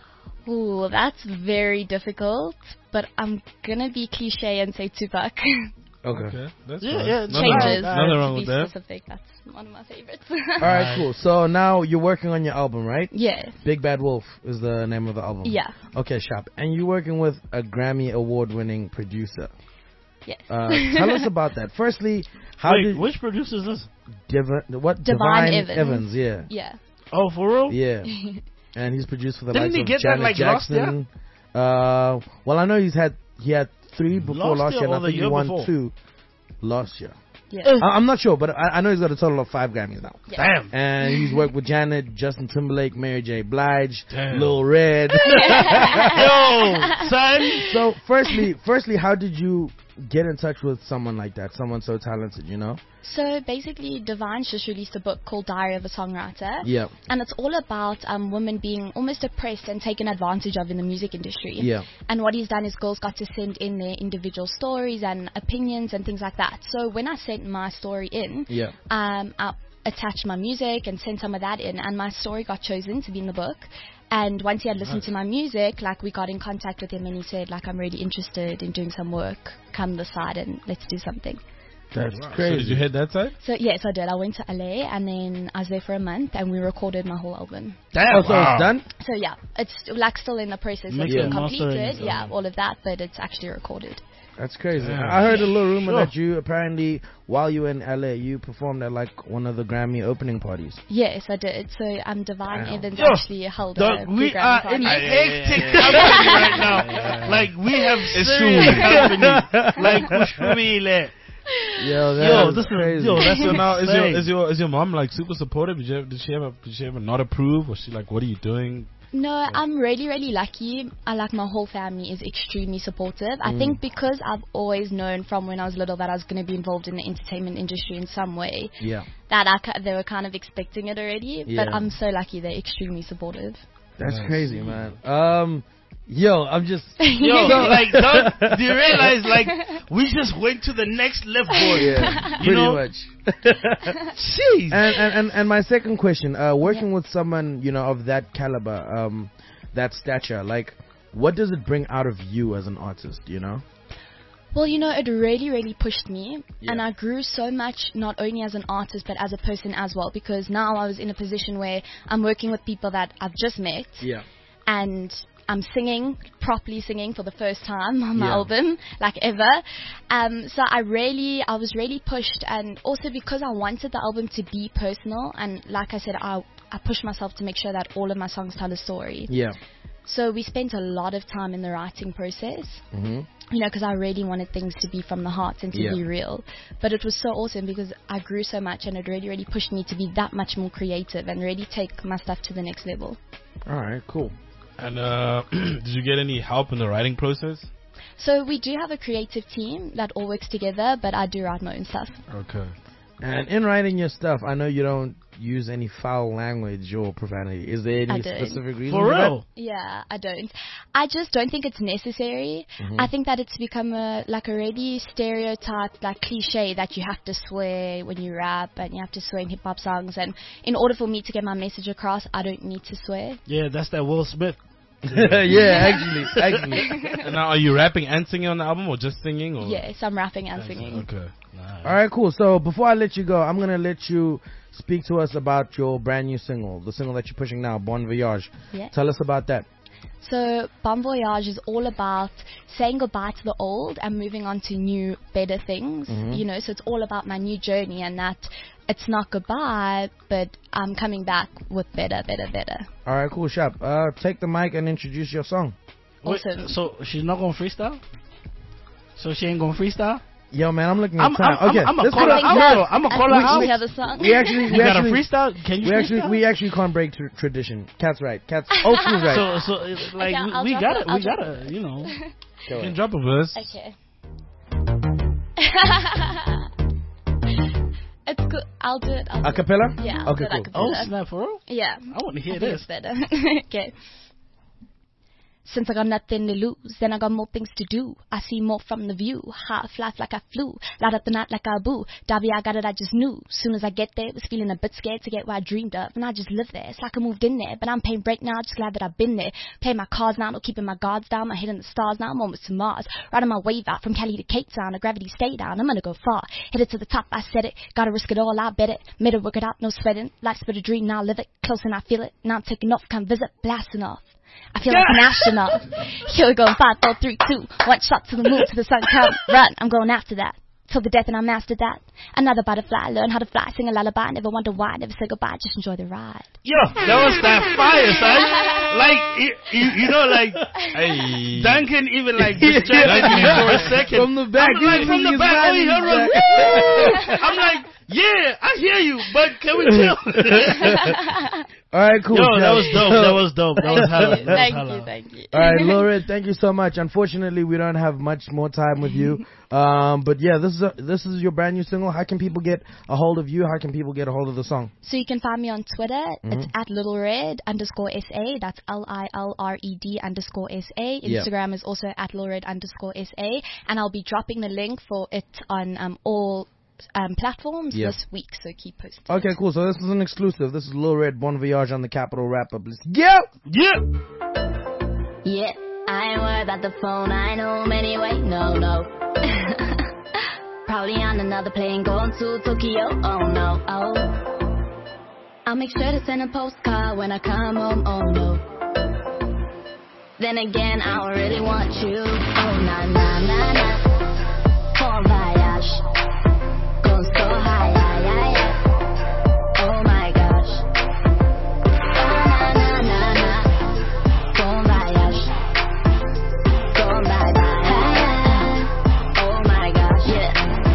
Ooh, that's very difficult. But I'm gonna be cliche and say Tupac. Okay. Okay, that's Yeah, fine. yeah, Nothing Changes. wrong- Nothing wrong to with be that. specific, that's one of my favorites. All right, cool. So now you're working on your album, right? Yes. Big Bad Wolf is the name of the album. Yeah. Okay, Shop. And you're working with a Grammy award-winning producer. Yes. Uh, tell us about that. Firstly, how Wait, did which producer is this? Divi- what Divine Evans. Evans. Yeah, Yeah. Oh, for real? yeah. And he's produced for the Didn't likes he of get that, Janet like, last Jackson. Uh, well, I know he's had he had three before Last last year year. And or I the think he year won before? two last year. Yeah. I- I'm not sure, but I, I know he's got a total of five Grammys now. Yeah. Damn. And he's worked with Janet, Justin Timberlake, Mary J. Blige, Damn. Lil Red. Yo, son. So, firstly, firstly, how did you get in touch with someone like that? Someone so talented, you know? So basically, Divine's just released a book called Diary of a Songwriter. Yeah, And it's all about um, women being almost oppressed and taken advantage of in the music industry. yeah, And what he's done is girls got to send in their individual stories and opinions and things like that. So when I sent my story in, yeah. um, I attached my music and sent some of that in, and my story got chosen to be in the book. And once he had listened to my music, like, we got in contact with him, and he said, like, I'm really interested in doing some work. Come this side and let's do something. That's So crazy. did you hit that side? So yes, I did. I went to L A, and then I was there for a month, and we recorded my whole album. Damn. Oh, so it's done? So yeah, it's like still in the process of Mixing, being mastering, completed. so- Yeah, all of that, but it's actually recorded. That's crazy. Yeah. I heard a little rumor Sure. that you apparently, while you were in L A, you performed at like one of the Grammy opening parties. Yes, I did. So um, Divine Wow. Evans Yo, actually held Dog, a we pre-Grammy are party. in yeah, hectic yeah, yeah. company right now. Like, we have It's serious true. company. Like, Ushumile. Yo, that Yo, is this is crazy. yo. That's So now is your insane. is your is your mom like super supportive? Did you ever, did she ever did she ever not approve? Was she like, what are you doing? No, I'm really, really lucky. I like my whole family is extremely supportive. I Mm. think because I've always known from when I was little that I was going to be involved in the entertainment industry in some way, Yeah, that I, ca- they were kind of expecting it already. Yeah. But I'm so lucky they're extremely supportive. that's Nice. crazy, man. Um, yo, I'm just. Yo, like, don't, do you realize, like, we just went to the next level, boy. Yeah, You pretty know? much. Jeez. And, and and and my second question, uh, working with someone you know of that caliber, um, that stature, like, what does it bring out of you as an artist? You know? Well, you know, it really, really pushed me. Yeah. And I grew so much, not only as an artist, but as a person as well. Because now I was in a position where I'm working with people that I've just met. Yeah. And I'm singing, properly singing for the first time on my Yeah. album, like ever. Um, so I really, I was really pushed. And also because I wanted the album to be personal. And like I said, I, I pushed myself to make sure that all of my songs tell a story. Yeah. So we spent a lot of time in the writing process. hmm You know, because I really wanted things to be from the heart and to Yeah. be real. But it was so awesome because I grew so much, and it really, really pushed me to be that much more creative and really take my stuff to the next level. All right. Cool. And uh, did you get any help in the writing process? So we do have a creative team that all works together, but I do write my own stuff. Okay. And in writing your stuff, I know you don't use any foul language or profanity. Is there any I don't. specific reason For for that? real. Yeah, I don't. I just don't think it's necessary. Mhm. I think that it's become a like a really stereotyped, like cliche that you have to swear when you rap and you have to swear in hip hop songs. And in order for me to get my message across, I don't need to swear. Yeah, that's that Will Smith. yeah, actually, actually. And now, are you rapping and singing on the album, or just singing? Or? Yes, I'm rapping and singing. Okay. All right, cool. So before I let you go, I'm gonna let you speak to us about your brand new single, the single that you're pushing now, Bon Voyage. Yeah. Tell us about that. So Bon Voyage is all about saying goodbye to the old and moving on to new, better things. Mhm. You know, so it's all about my new journey, and that it's not goodbye, but I'm coming back with better, better, better. All right, cool, Shop. Uh, take the mic and introduce your song. Wait, Awesome. so she's not gonna freestyle? So she ain't gonna freestyle? Yo, man, I'm looking at I'm, time. I'm, okay, I'm, I'm let's a call put her it- I think out. so. though. I'm a I call her think we out. should hear the song. we actually, You we got a actually, freestyle? Can you we actually, freestyle? we actually can't break tr- tradition. Cat's right. Cat's old school's right. So, so it's like Okay, I'll we, we drop gotta, it, I'll we drop gotta, you know. Go You ahead. can drop a verse. Okay. It's good. I'll do it. I'll do it. Acapella? Yeah. I'll Okay, do it cool. Oh acapella. snap, for real? Yeah. I want to hear I think this. it's better. Okay. Since I got nothing to lose, then I got more things to do. I see more from the view. Half life like I flew. Light up the night like I boo. Davy, I got it, I just knew. Soon as I get there, was feeling a bit scared to get what I dreamed of. And I just live there. It's like I moved in there. But I'm paying break now, just glad that I've been there. Playing my cards now, not keeping my guards down. My head in the stars now, I'm almost to Mars. Riding my wave out from Cali to Cape Town. The gravity stay down, I'm gonna go far. Headed to the top, I said it. Gotta risk it all, I bet it. Made it work it out, no sweating. Life's but a dream, now I live it. Close and I feel it. Now I'm taking off, come visit, blasting off. I feel like an astronaut. Here we go, five, four, three, two. One shot to the moon, to the sun, come, run. I'm going after that. Till the death and I mastered that. Another butterfly, learn how to fly, sing a lullaby. Never wonder why, never say goodbye, just enjoy the ride. Yo, that was that fire, son. Like, you, you, you know, like, hey. Duncan even, like, distracted me for a second. From the back. I'm like, from the back, oh, you heard me. I'm like, yeah, I hear you, but can we chill? All right, cool. Yo, that was dope. That was dope. That was hella. That was Thank hella. you, thank you. All right, Lil Red, thank you so much. Unfortunately, we don't have much more time with you. Um, but yeah, this is a, this is your brand new single. How can people get a hold of you? How can people get a hold of the song? So you can find me on Twitter. Mm-hmm. It's at Little Red underscore S A. That's L I L R E D underscore S A. Yeah. Instagram is also at Little Red underscore S A. And I'll be dropping the link for it on um, all um, platforms Yeah. this week. So keep posted. Okay, cool. So this is an exclusive. This is Lil Red, Bon Voyage on the Capital Wrap Up. Let's go! Yeah. Yeah, I ain't worried about the phone, I know him anyway, no, no. Probably on another plane going to Tokyo, oh no, oh. I'll make sure to send a postcard when I come home, oh no. Then again, I don't really want you, oh na na na na. Bon voyage, going so high, yeah, yeah, yeah. Oh my gosh. Oh na na na na. Bon voyage, going bye bye. Oh my gosh, yeah.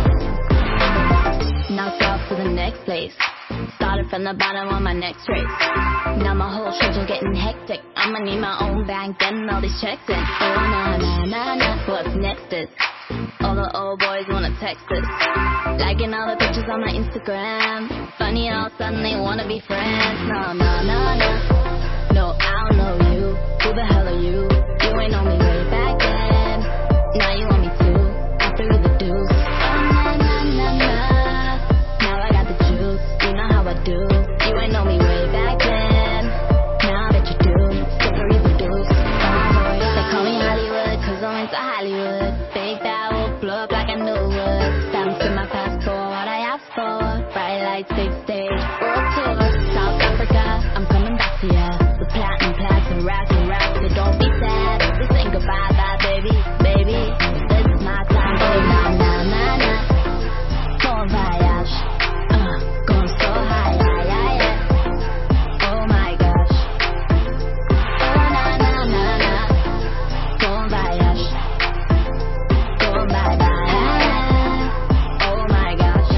Knocked off to the next place. Started from the bottom on my next race. Now my whole schedule getting hectic. I'ma need my own bank, getting all these checks in. Oh na na na na. What's next is all the old boys wanna text us, liking all the pictures on my Instagram. Funny how sudden they wanna be friends. No no no no. No, I don't know you. Who the hell are you? You ain't know me way back then. Now you want me to. After we the deuce. Oh na na na na. Now I got the juice. You know how I do. You ain't know me way back then. Now I bet you do. Slippery the deuce. They call me Hollywood 'cause I went to Hollywood. Think that will blow up like I knew it would. Stamps in my passport, what I asked for. Bright lights, big stage, world tour. South Africa, I'm coming back to ya. With platinum plaques and racks and racks, so don't be sad. This ain't goodbye, bye, baby, baby. This is my time, baby. Na na na na. Bon voyage, uh, going so high, yeah, yeah, yeah. Oh my gosh. Oh na na na na. Bon voyage, going bye bye. Oh my gosh.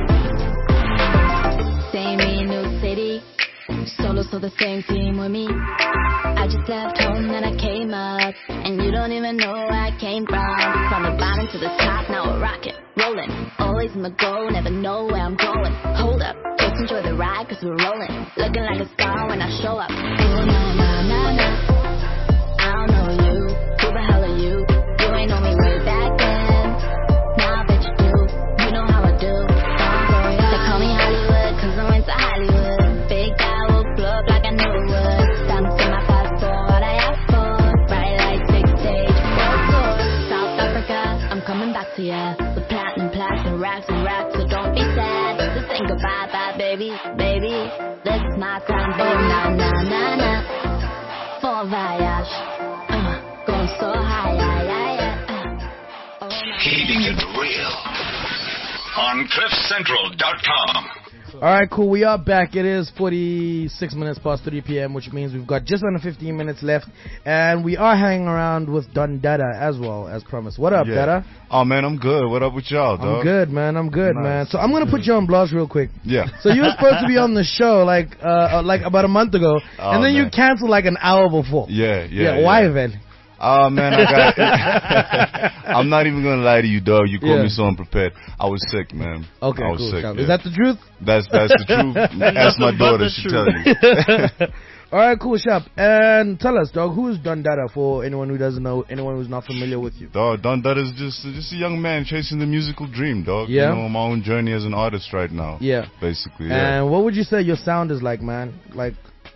Same me, new city. Solo, so the same team with me. I just left home and I came up, and you don't even know where I came from. From the bottom to the top, now we're rocking, rolling. Always in the goal, never know where I'm going. Hold up, just enjoy the ride 'cause we're rolling. Looking like a star when I show up. Oh na na na na. I don't know you. Who the hell are you? You ain't know me way back then. Now I bet you do. You know how I do. They call me Hollywood 'cause I went to Hollywood. Big guy will blow up like I knew it would. Stamps in my passport, what I asked for. Bright lights, big stage, world tour. South Africa, I'm coming back to ya. With platinum plaques and racks and racks, so don't be sad. This ain't goodbye, bye, baby, baby. This is my time, baby. Na na na na. Bon voyage, uh, going so high, yeah, yeah, yeah. Uh, oh my. Keeping it real on cliff central dot com. All right, cool. We are back. It is forty-six minutes past three p.m., which means we've got just under fifteen minutes left. And we are hanging around with Don Dada as well, as promised. What up, Yeah. Dada? Oh man, I'm good. What up with y'all, dog? I'm good, man. I'm good, Nice. man. So I'm going to put you on blast real quick. Yeah. So you were supposed to be on the show like uh, uh, like about a month ago, Oh, and then you man. canceled like an hour before. Yeah, yeah. Yeah, why, then? Oh man, I got. I'm not even gonna lie to you, dog. You called Yeah. me so unprepared. I was sick, man. Okay, I was cool. sick. Shout- yeah. Is that the truth? That's that's the truth. Ask my Nothing but daughter. the She truth. tell you. All right, cool, Shop. And tell us, dog, who's Don Dada for anyone who doesn't know, anyone who's not familiar with you? Dog, Don Dada is just just a young man chasing the musical dream, dog. Yeah. You know, my own journey as an artist right now. Yeah. Basically, yeah. And what would you say your sound is like, man? Like,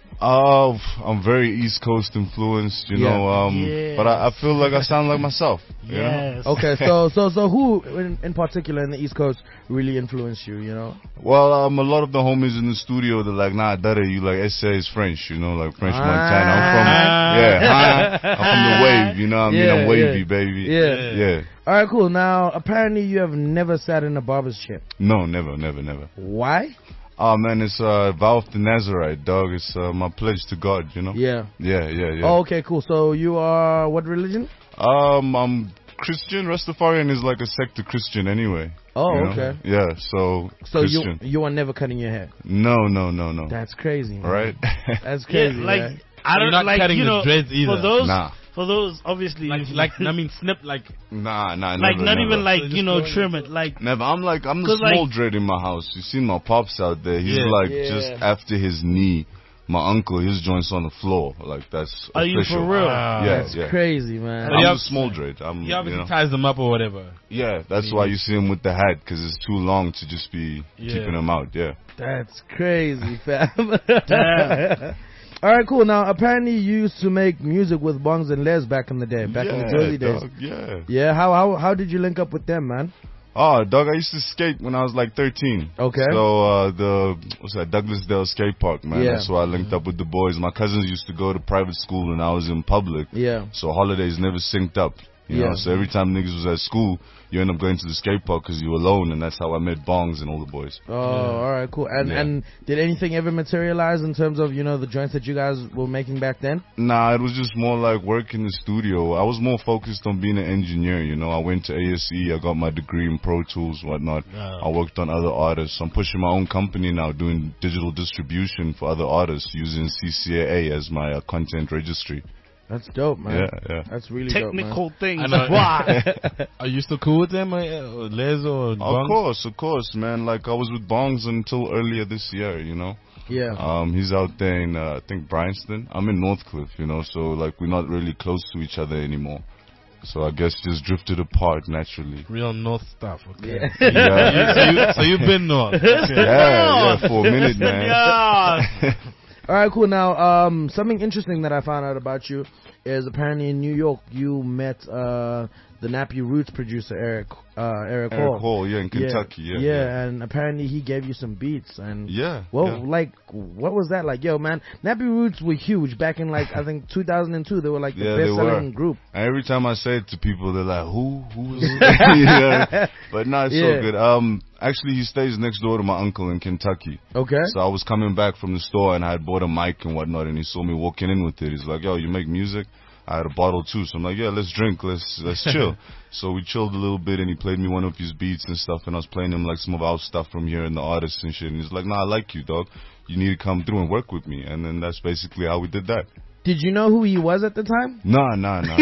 Uh, I'm very East Coast influenced, you Yeah. know, um, Yes. but I, I feel like I sound like myself. You know? Yes. okay, so so so who in, in particular in the East Coast really influenced you? You know? Well, um, a lot of the homies in the studio, they're like, nah, Dada, you like, S A is French, you know, like French Montana. I'm from, Ah. yeah, huh? I'm from the wave, you know what I mean? Yeah, I'm wavy, yeah. baby. Yeah. Yeah. All right, cool. Now, apparently, you have never sat in a barber's chair. No, never, never, never. Why? Oh, man, it's a uh, vow of the Nazarite, dog. It's uh, my pledge to God, you know? Yeah. Yeah, yeah, yeah. Oh, okay, cool. So you are what religion? Um, I'm Christian. Rastafarian is like a sect of Christian anyway. Oh, you know? okay. Yeah, so, So you Christian. you are never cutting your hair. No, no, no, no. That's crazy, man. Right? That's Yeah, crazy. like right? I don't You're not like cutting you the know dreads either. for those Nah. for those obviously Like, like I mean, snip like. Nah, nah, like never, not never. even like So you just know throwing trim it like Never. I'm like, I'm the 'Cause, small like- dread in my house. You see my pops out there. He's Yeah. like Yeah. just after his knee. My uncle, his joints on the floor. Like that's are you official. for real? Wow. Yeah, That's yeah. crazy, man. So I'm you the have- small dread. I'm, He you obviously know. ties them up or whatever. Yeah, that's why you see him with the hat because it's too long to just be Yeah. keeping him out. Yeah. That's crazy, fam. Damn. All right, cool. Now, apparently, you used to make music with Bongs and Les back in the day, back in the Yeah, early days. dog, yeah. Yeah, how how how did you link up with them, man? Oh, dog, I used to skate when I was like thirteen. Okay. So, uh, the, what's that, Douglasdale Skate Park, man. Yeah. That's where I linked up with the boys. My cousins used to go to private school and I was in public. Yeah. So holidays never synced up. You Yeah. know, so every time niggas was at school, you end up going to the skate park because you were alone, and that's how I met Bongs and all the boys. Oh, all right, cool. And Yeah. and did anything ever materialize in terms of you know the joints that you guys were making back then? Nah, it was just more like work in the studio. I was more focused on being an engineer, you know. I went to A S E, I got my degree in Pro Tools, whatnot. I worked on other artists. I'm pushing my own company now, doing digital distribution for other artists using C C A A as my uh, content registry. That's dope, man. Yeah, yeah. That's really Technical things. I know. Why? Are you still cool with them, uh, or Les or Of Bongs? course, of course, man. Like, I was with Bongs until earlier this year, you know. dope, man. Yeah. Um, he's out there in, uh, I think, Bryanston. I'm in Northcliffe, you know, so, like, we're not really close to each other anymore. So I guess just drifted apart naturally. Real North stuff. Okay. Yeah. So, Yeah, you, so, you, so you've been North. Okay. yeah, yeah, for a minute, man. Yeah. All right, cool. Now, um, something interesting that I found out about you is apparently in New York you met uh, the Nappy Roots producer Eric uh, Eric Hall. Eric Hall, yeah, in Kentucky, yeah. yeah, Yeah, and apparently he gave you some beats and yeah. well, yeah. like what was that like? Yo, man, Nappy Roots were huge back in like I think two thousand two. They were like the Yeah, they best-selling were. group. And every time I say it to people, they're like, "Who? Who is it?" You know? But no, it's Yeah. so good. Um, actually, he stays next door to my uncle in Kentucky. Okay. So I was coming back from the store and I had bought a mic and whatnot, and he saw me walking in with it. He's like, "Yo, you make music?" I had a bottle too, so I'm like, "Yeah, let's drink, let's let's chill." So we chilled a little bit, and he played me one of his beats and stuff, and I was playing him like some of our stuff from here and the artists and shit. And he's like, "Nah, I like you, dog. You need to come through and work with me." And then that's basically how we did that. Did you know who he was at the time? Nah, nah, nah.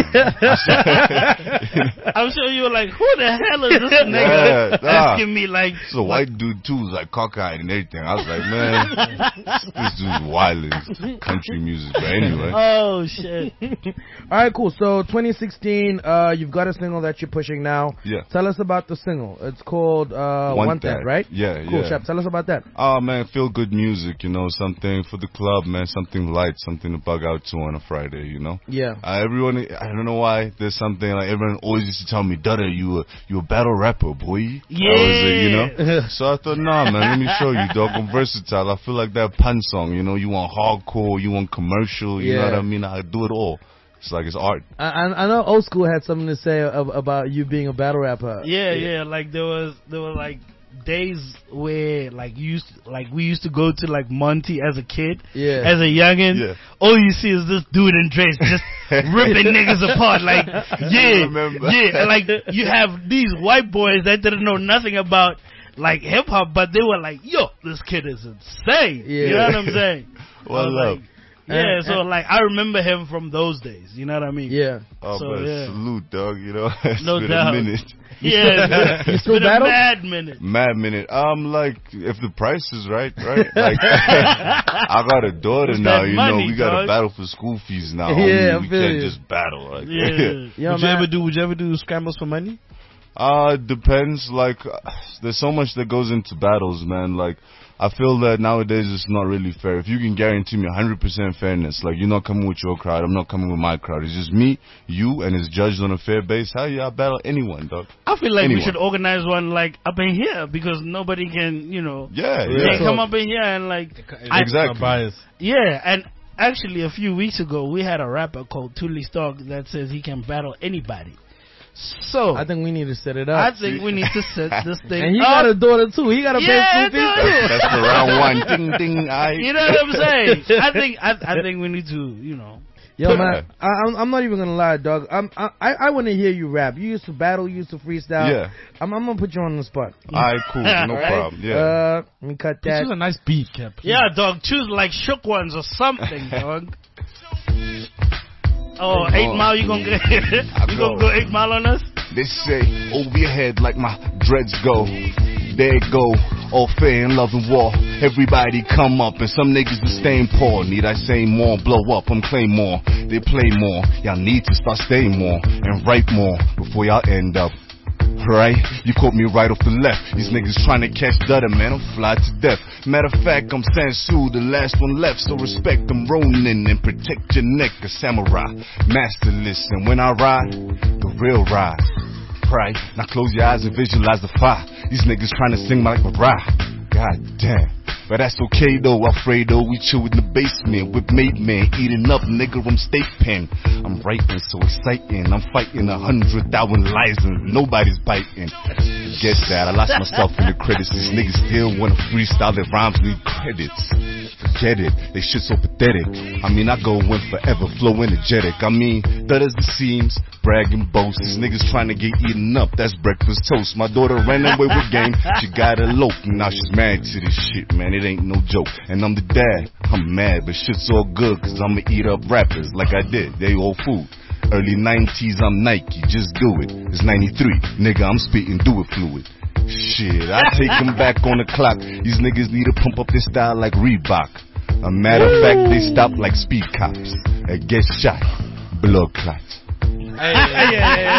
I'm sure you were like, who the hell is this nigga Yeah, nah. asking me like? It's a white dude too, like cockeyed and everything. I was like, man, this dude's wild in country music. But anyway, Oh shit! All right, cool. So twenty sixteen, uh, you've got a single that you're pushing now. yeah. Tell us about the single. It's called uh, Want Want That, That. right? Yeah, Cool, yeah. Shep. Tell us about that. Oh man, feel good music, you know, something for the club, man, something light, something to bug out to on a Friday, you know. Yeah. Uh, everyone, I don't know why. There's something like everyone always used to tell me, "Dada, you a you a battle rapper, boy." Yeah. I was, uh, you know. So I thought, nah, man, let me show you, dog. I'm versatile. I feel like that pun song, you know. You want hardcore, you want commercial, you know Yeah. what I mean? I do it all. It's like it's art. I, I I know Old School had something to say ab- about you being a battle rapper. Yeah, yeah. Like there was, there were like days where like you used, like we used to go to like Monty as a kid, Yeah. as a youngin. Yeah. All you see is this dude in dress just ripping niggas apart. Like, yeah, remember. yeah. And like you have these white boys that didn't know nothing about like hip hop, but they were like, "Yo, this kid is insane." Yeah. You know what I'm saying? Well, I was love. like, Yeah, And- so and- like I remember him from those days. You know what I mean? Yeah. Oh, So, but yeah. salute, dog. You know, it's No been doubt. a minute. Yeah, You it's still been a battle? mad minute. Mad minute. Um, like if the price is right, right? Like I got a daughter It's now. that You money, know, we got to dog. battle for school fees now. Yeah, I homie. we feel can't you. just battle. Like, Yeah. Yo, would you man. ever do? Would you ever do scrambles for money? Uh, depends. Like, uh, there's so much that goes into battles, man. Like, I feel that nowadays it's not really fair. If you can guarantee me one hundred percent fairness, like you're not coming with your crowd, I'm not coming with my crowd. It's just me, you, and it's judged on a fair base. Hell yeah, I battle anyone, dog. I feel like Anyone. we should organize one like up in here because nobody can, you know, Yeah, they yeah. can come up in here and like, I- Exactly. Bias. yeah, and actually a few weeks ago we had a rapper called Tuli Stock that says he can battle anybody. So I think we need to set it I up. think we need to set this thing And he up. got a daughter too. He got to Yeah, pay school fees dude. too. That's the round one. Ding, ding, I. You know what I'm saying? I think I, I think we need to, you know. Yo, man, I, I'm, I'm not even gonna lie, dog. I'm, I, I, I want to hear you rap. You used to battle, you used to freestyle. Yeah. I'm, I'm gonna put you on the spot. Alright, cool. No Alright? problem. Yeah. Uh, let me cut This that. is a nice beat, Cap. Yeah, dog. Choose like shook ones or something, dog. Oh, eight on. mile, you gonna get? you go. gonna go eight mile on us? They say, over your head like my dreads go. There it go, all fair in love and war. Everybody come up and some niggas are staying poor. Need I say more, blow up, I'm claim more. They play more, y'all need to start staying more and write more before y'all end up. Right? You caught me right off the left. These niggas trying to catch Dudder, man, I'm fly to death. Matter of fact, I'm Sansu, the last one left. So respect them Ronin and protect your neck, a samurai. Masterless, and when I ride, the real ride. Right? Now close your eyes and visualize the fire. These niggas trying to sing like Mariah. God damn. But that's okay though, Alfredo. We chill in the basement with mate man. Eating up, nigga, I'm state pen. I'm writing so exciting. I'm fighting a hundred thousand lies and nobody's biting. Forget that, I lost myself in the credits. These niggas still wanna freestyle their rhymes need credits. Forget it, they shit so pathetic. I mean, I go in forever, flow energetic. I mean, that is the seams, brag and boast. These niggas trying to get eaten up, that's breakfast toast. My daughter ran away with game, she got eloped. And now she's married to this shit, man, it ain't no joke. And I'm the dad, I'm mad, but shit's all good, cause I'ma eat up rappers like I did, they all food. Early nineties, I'm Nike, just do it. It's ninety-three, nigga, I'm spitting, do it fluid. Shit, I take them back on the clock. These niggas need to pump up their style like Reebok. A matter of fact, they stop like speed cops. And get shot, blood clots. Hey, hey,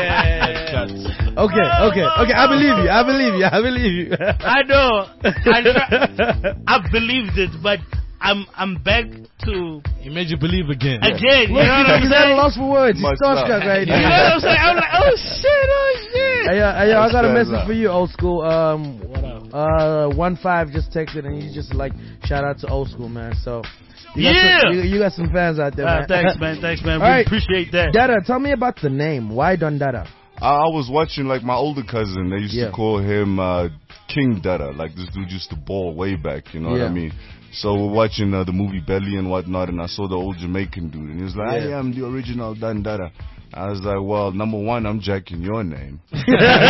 hey, Okay, okay, okay. I believe you. I believe you. I believe you. I know. I, try, I believed it, but I'm I'm back to He made you believe again. again. You Look, know what I'm he's at a saying? loss for words. He's Much starstruck love. right You know what now. I'm saying? I'm like, oh shit, oh shit. Hey, yo, hey, yo, I got a That's message fair for you, old school. Um, What up? uh, one five just texted and he's just like, shout out to old school, man. So, you got Yeah. some, you, you got some fans out there, Uh, man. thanks, man. Thanks, man. We All right. appreciate that. Dada, tell me about the name. Why Don Dada? I, I was watching like my older cousin. They used Yeah. to call him uh, King Dada. Like this dude used to ball way back. You know Yeah. what I mean? So we're watching uh, the movie Belly and whatnot, and I saw the old Jamaican dude, and he was like, Yeah. "I am the original Don Dada." I was like, "Well, number one, I'm jacking your name, and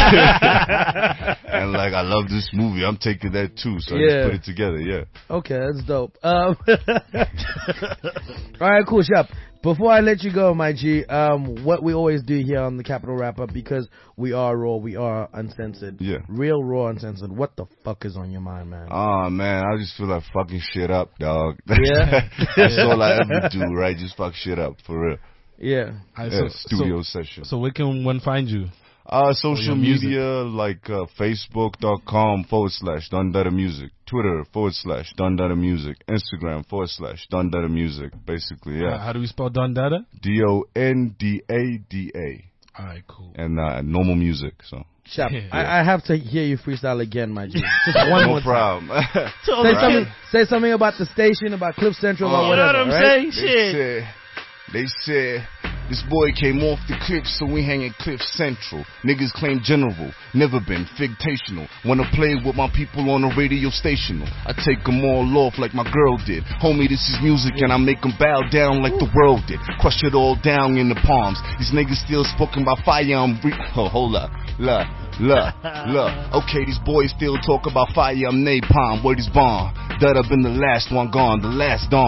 like I love this movie. I'm taking that too." So I Yeah. just put it together. Yeah. Okay, that's dope. Um, all right, cool, Shop. Before I let you go, my G, um, what we always do here on the Capital Wrap Up, because we are raw, we are uncensored. Yeah. Real raw, uncensored. What the fuck is on your mind, man? Oh man, I just feel like fucking shit up, dog. Yeah? That's all I ever do, right? Just fuck shit up for real. Yeah. Alright, Yeah, so, studio so, session. so where can one find you? Uh, social your music. media like uh, Facebook.com forward slash Dundada Music, Twitter forward slash Dundada Music, Instagram forward slash Dundada Music. Basically, Uh, yeah. how do we spell Don Dada? D O N D A D A. Alright, cool. And uh, normal music, so. Shop. Yeah. I, I have to hear you freestyle again, my G. Just one more No time. problem. Say something, say something about the station, about Cliff Central, Oh, or You know whatever, what I'm right? saying? They Shit. said, they said, this boy came off the cliff, so we hang at Cliff Central. Niggas claim general, never been fictational. Wanna play with my people on a radio station. I take them all off like my girl did. Homie, this is music and I make them bow down like the world did. Crush it all down in the palms. These niggas still spoken by fire. I'm re- oh, hold up. Look, look, look. Okay, these boys still talk about fire. I'm napalm. Word is bomb. Dud up in the last one gone. The last dawn.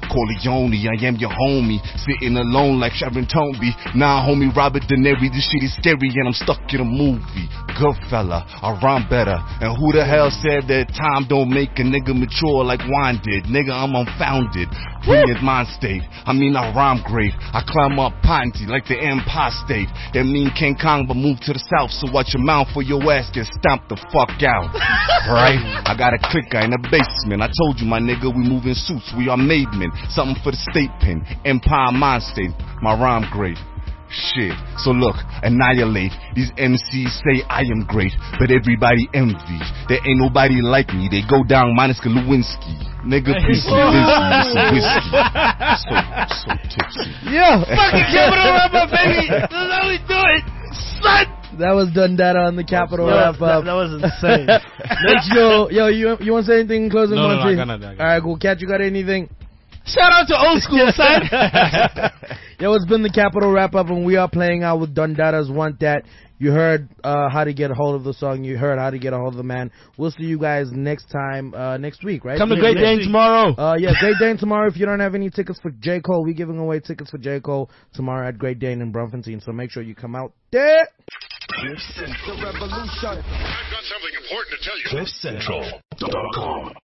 Corleone, I am your homie. Sitting alone like Sharon Tonby. Nah, homie, Robert De Niro, this shit is scary and I'm stuck in a movie. Good fella, I rhyme better. And who the hell said that time don't make a nigga mature like wine did? Nigga, I'm unfounded. Brilliant mind state. I mean, I rhyme great. I climb up Ponty like the Empire State. That mean King Kong, but move to the south. So watch your mouth for your ass get stomped the fuck out. Right? I got a clicker in the basement. I told you, my nigga, we move in suits. We are made men. Something for the state pen. Empire mind state. My rhyme great. Shit. So look, annihilate. These M Cs say I am great, but everybody envies. There ain't nobody like me. They go down minus Lewinsky. Nigga, please convince me with some whiskey. So, so tipsy. Yeah. Fucking Capital Wrap Up, baby. That's how we do it, son. That was done data on the Capital Yo, Wrap that, Up. that was insane. Make sure, yo, you you want to say anything in closing? No, no, no, Monty? I got nothing, I got All right, cool. Cat, you got anything? Shout out to old school, son. Yo, it's been the Capital Wrap Up, and we are playing out with Dundada's Want That. You heard uh, how to get a hold of the song. You heard how to get a hold of the man. We'll see you guys next time, uh, next week, right? Come to Great Dane tomorrow. Uh, yeah, Great Dane tomorrow. If you don't have any tickets for J. Cole, we're giving away tickets for J. Cole tomorrow at Great Dane in Brumfontein. So make sure you come out there. I've got something important to tell you. Cliff Central dot com